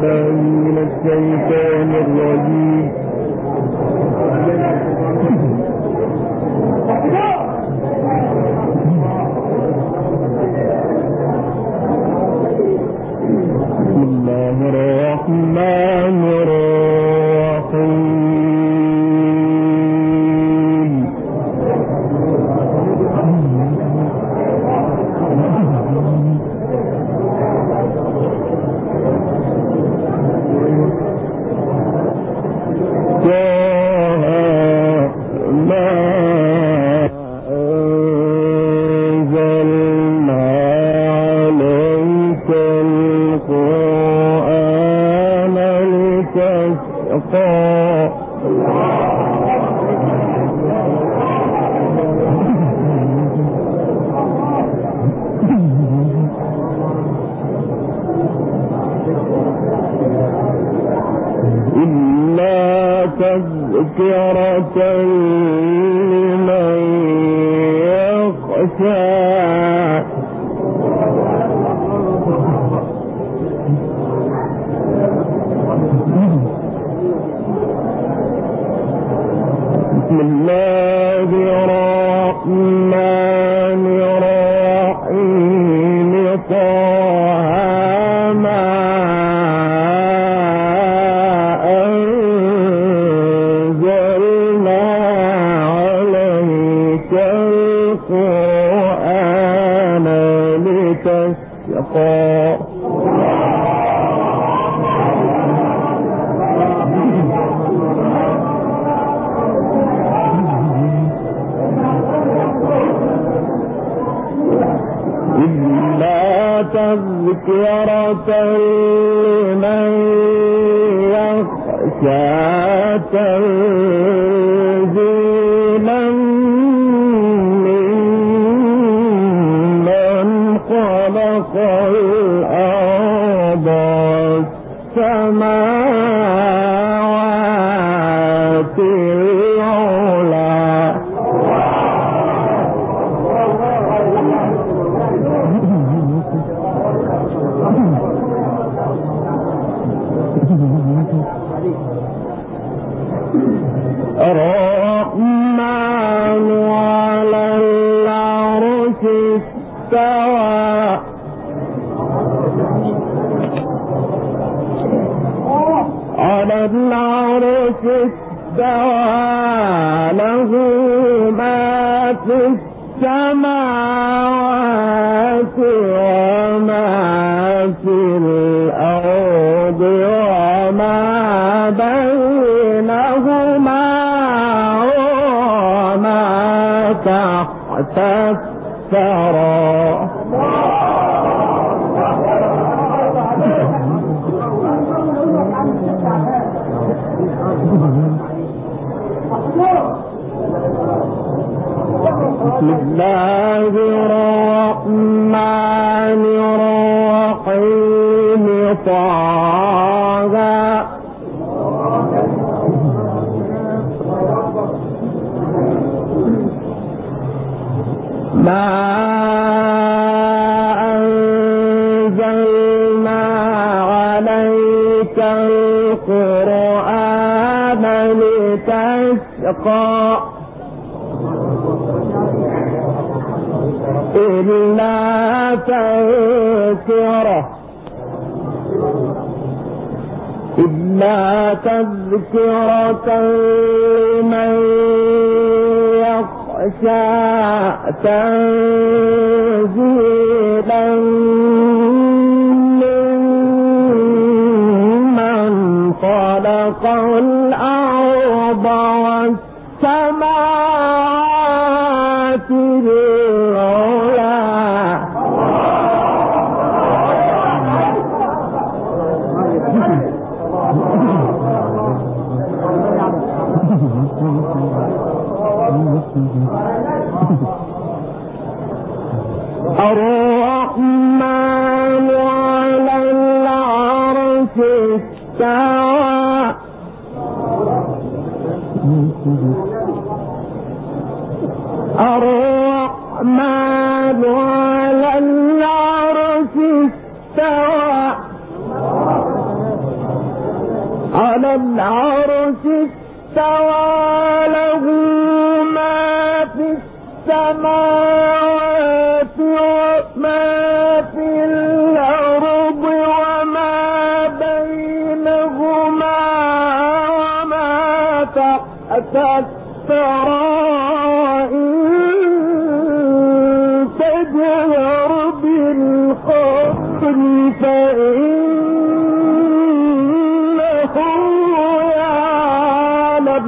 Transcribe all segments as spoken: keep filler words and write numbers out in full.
من الشيطان الرجيم. بسم الله الرحمن الرحيم. تذكرة لمن يخشى. بسم الله الرحمن الرحيم. طه ما تذكرة لمن يخشى. تنزيلا ممن خلق الأرض والسماوات العلى. الرحمن على العرش استوى. على العرش استوى. له ما في السماوات وما في الأرض وما بينهما وما تحت الثرى. بسم الله الرحمن الرحيم. طه ما أنزلنا عليك القرآن لتشقى إلا تذكرة إلا تذكرة لمن يخشى. تنزيلا ممن خلق الأرض والسماوات العلى. الرحمن على العرش استوى. الرحمن على العرش استوى. على العرش استوى له ما في السماوات وما في الأرض وما بينهما وما تحت الثرى إن تجهر بالقول فإنه يعلم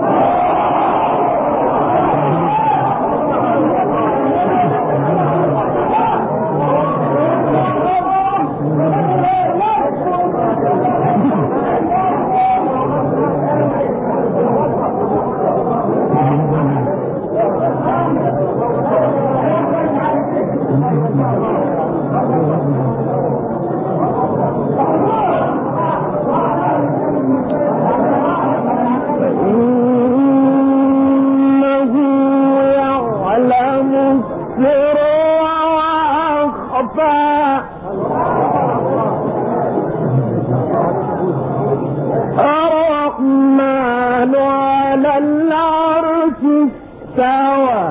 الرحمن على العرش استوى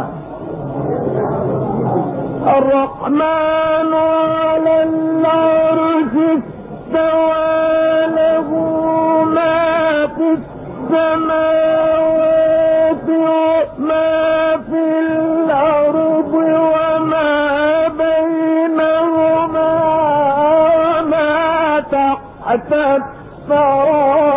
الرحمن على العرش استوى له ما في السماوات وما في الأرض وما بينهما وما تحت الثرى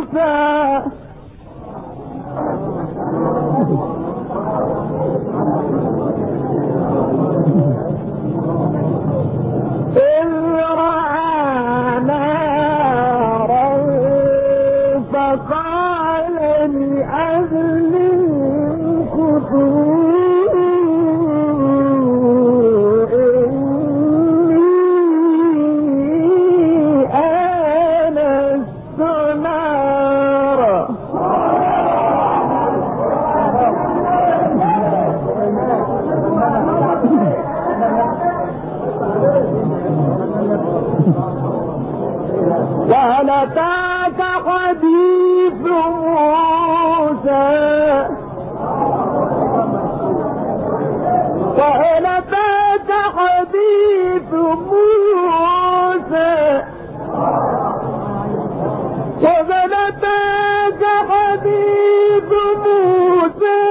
موسى إذ رأى نارا فقال لأهل كثوا وهل أتاك حديث موسى وهل أتاك حديث موسى وهل أتاك حديث موسى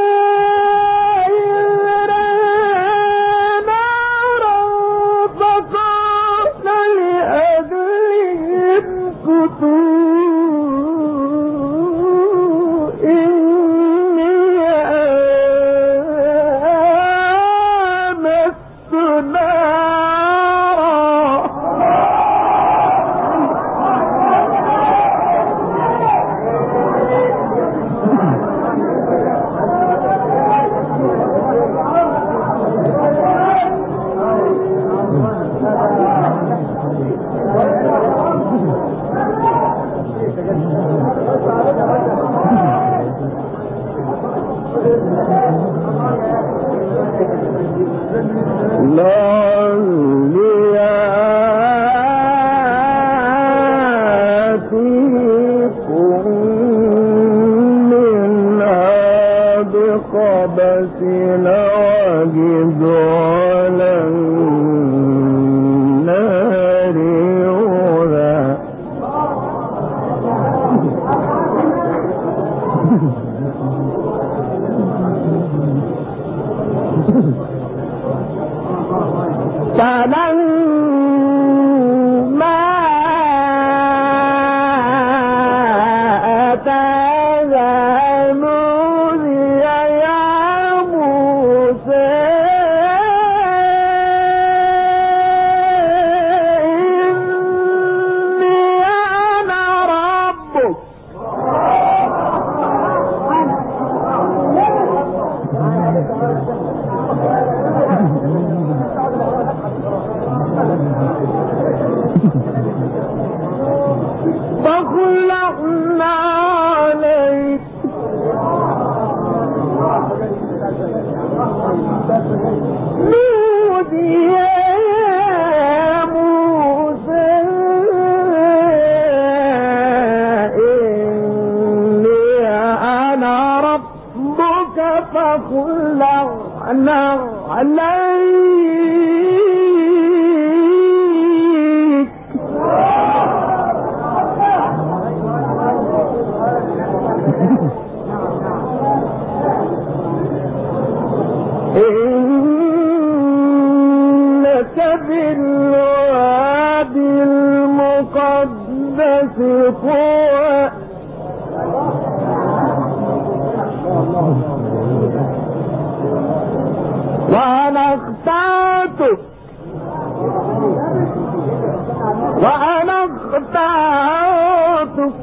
وأنا اخترتك وأنا اخترتك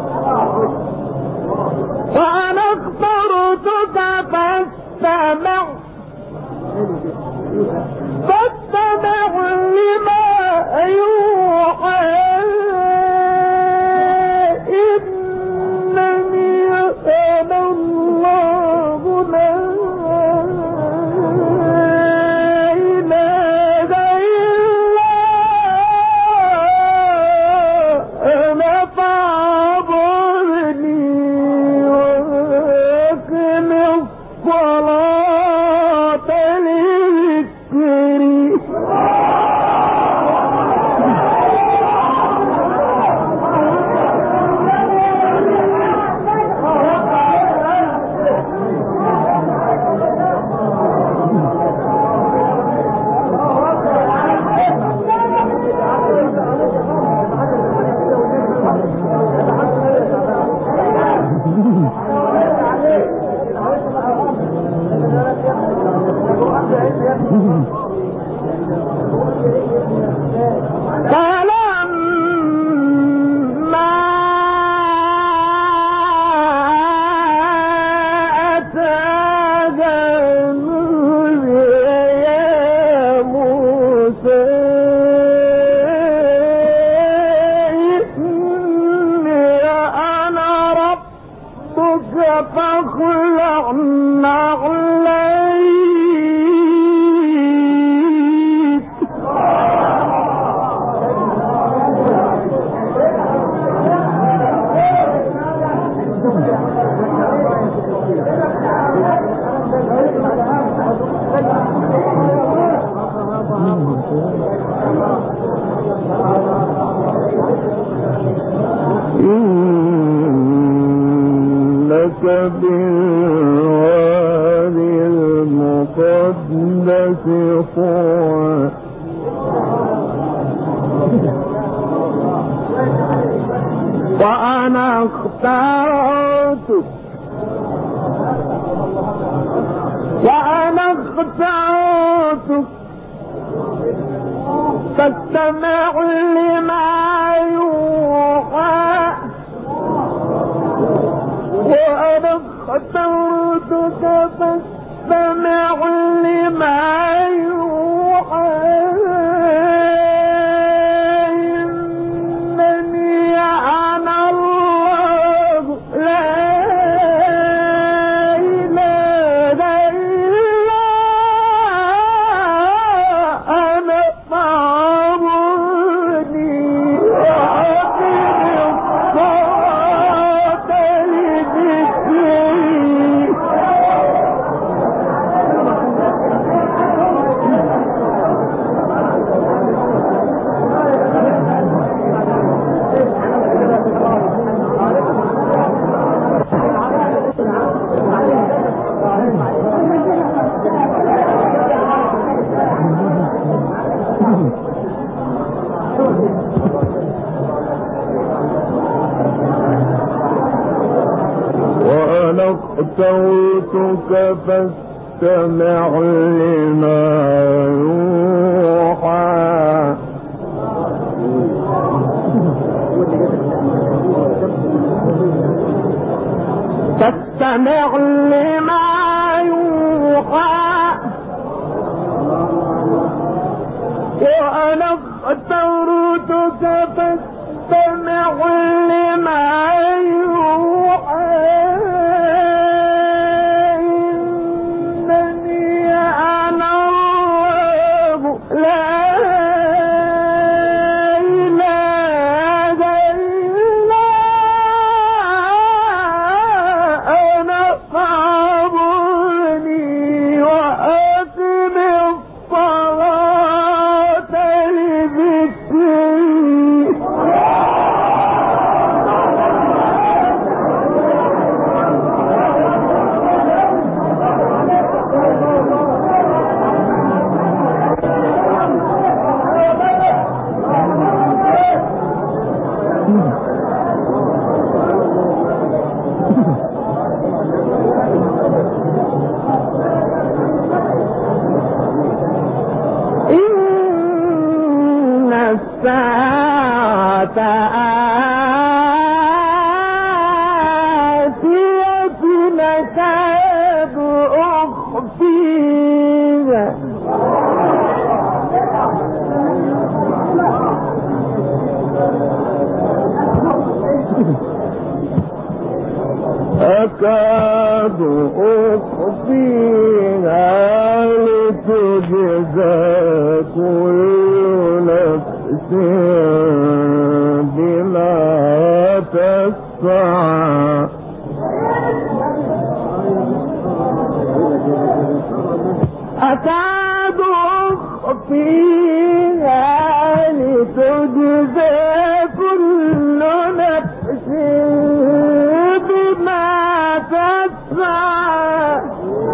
وأنا اخترتك فاستمع فاستمع لما يوحى إنني أنا الله لا الصلاة للذكر فاخلع نعليك إنك بالوادي المقدس طوى وأنا اخترتك وأنا اخترتك فاستمع لما يوحى وأنا اخترتك فاستمع لما يوحى إنني أنا الله لا إله إلا أنا فاعبدني وأقم الصلاة لذكري وأنا اخترتك فاستمع لما يوحى فاستمع لما يوحى وأنا اخترتك فاستمع لما يوحى إنني أنا الله لا إله إلا أنا فاعبدني وأقم الصلاة لذكري إن الساعة آتية نكاد أخفيها أكاد أخفيها لتجزى كل نفس بما تسعى أكاد أخفيها لتجزى كل نفس بما تسعى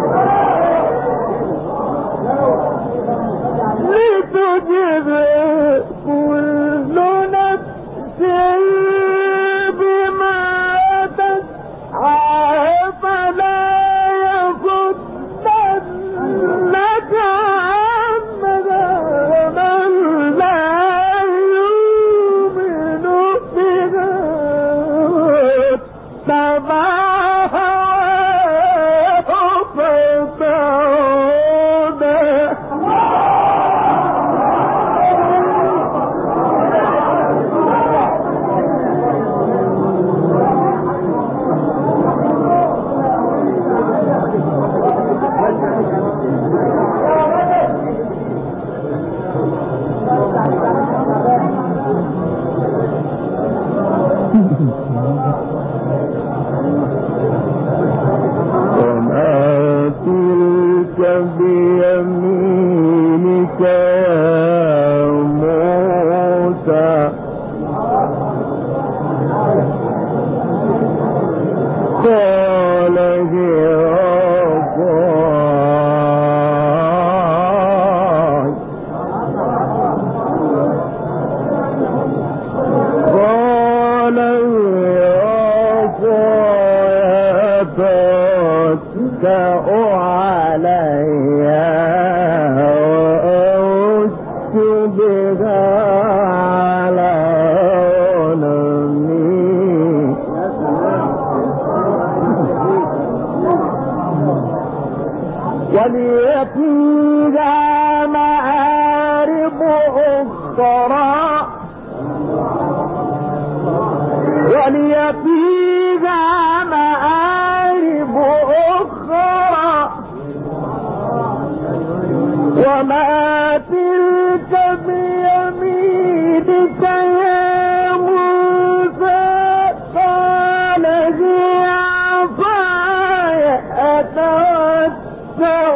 لتجزى كل نفس بما تسعى فلا يصدنك عنها من لا يؤمن بها تبعها قال هي وليفيها مآرب أخرى وليفيها مآرب أخرى وما تلك بيمينك يا موسى قال هي عصاي أتوكل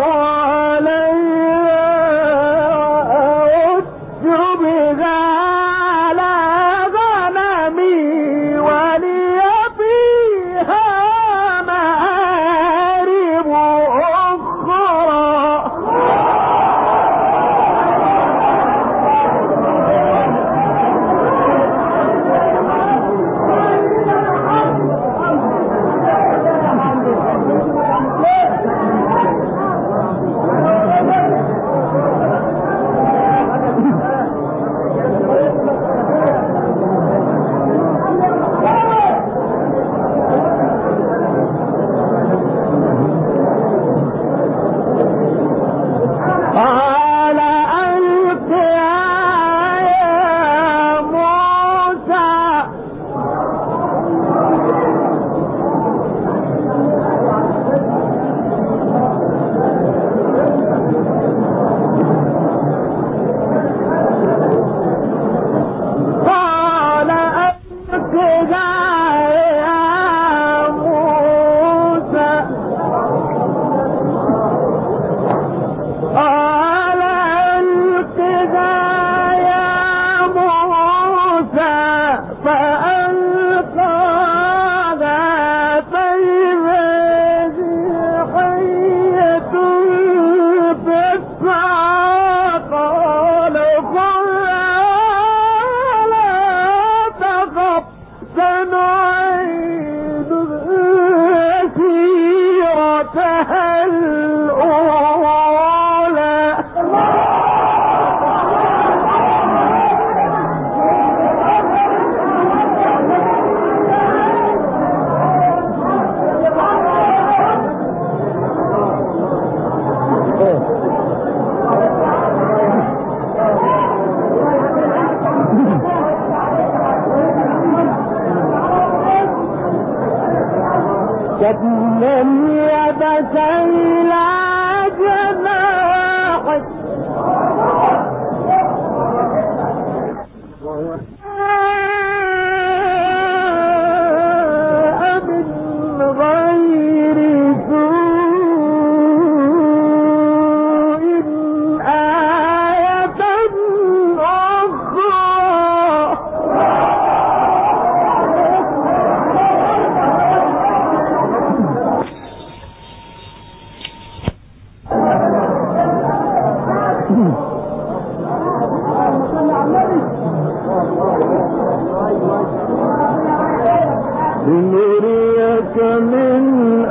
من يبس إلى جناحك من غير سوء آية أخرى لنريك من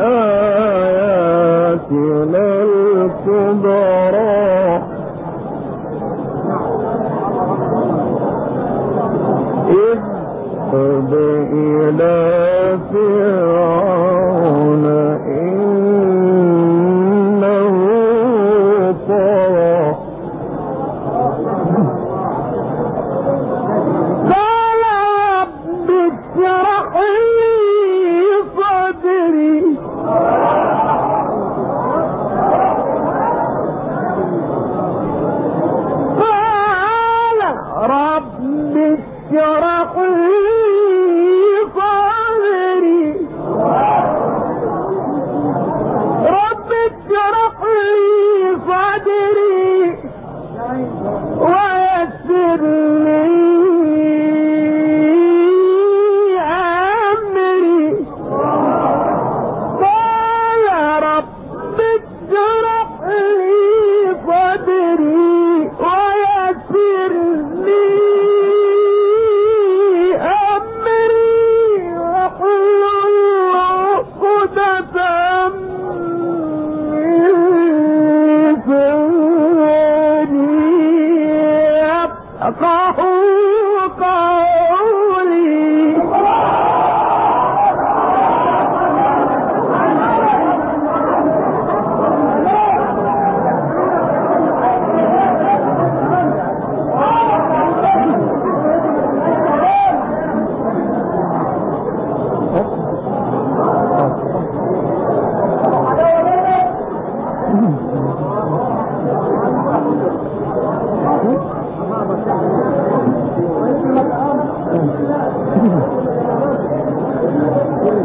آياتنا الكبرى اذهب إلى فرعون إنه طغى قال رب اشرح لي صدري قال رب اشرح لي صدري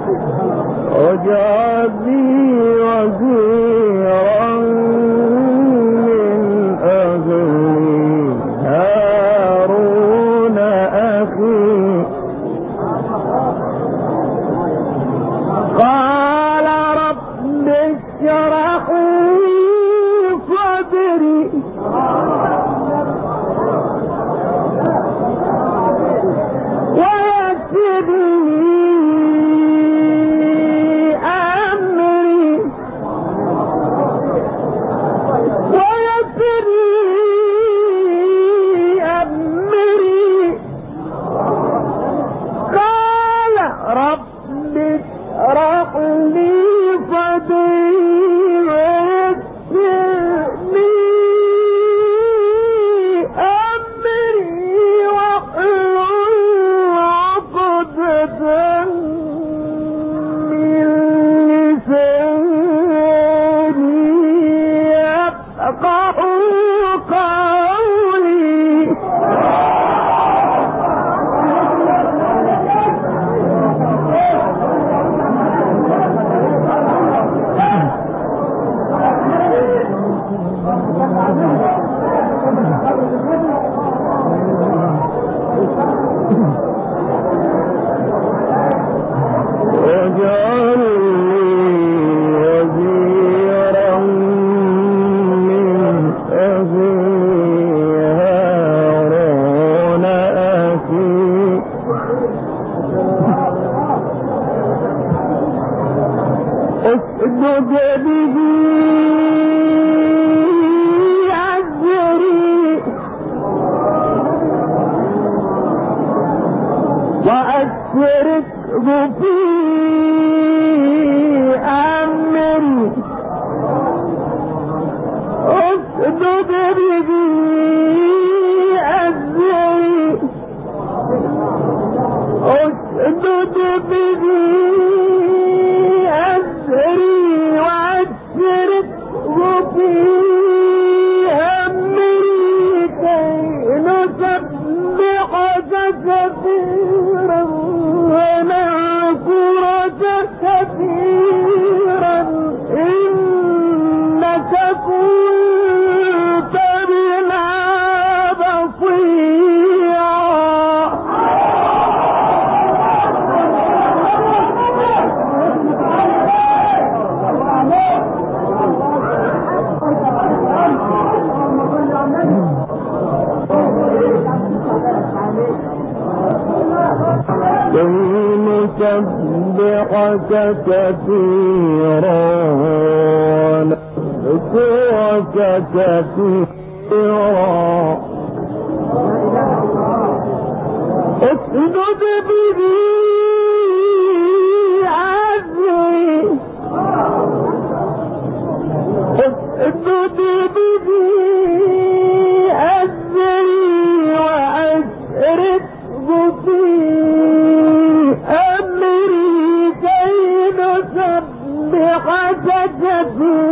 واجعل لي وزيرا من أهلي هارون أخي. قال رب اشرح لي صدري ويسر لي أمري ويسر لي أمري. قال رب اشرح لي صدري ويسر لي أمري واحلل عقدة من لساني يفقهوا قولي. واجعل لي وزيرا من أهلي هارون أخي. اسدد به أزري وأشركه في أمري. اسدد به أزري اسدد به أزري وأشركه في أمري كي نسبحك كثيرا ونذكرك كثيرا إنك كنت بنا بصيرا. كي نسبحك كثيرا ونذكرك كثيرا. اسدد به أزري اسدد به أزري وأشركه في أمري كي نسبحك كثيرا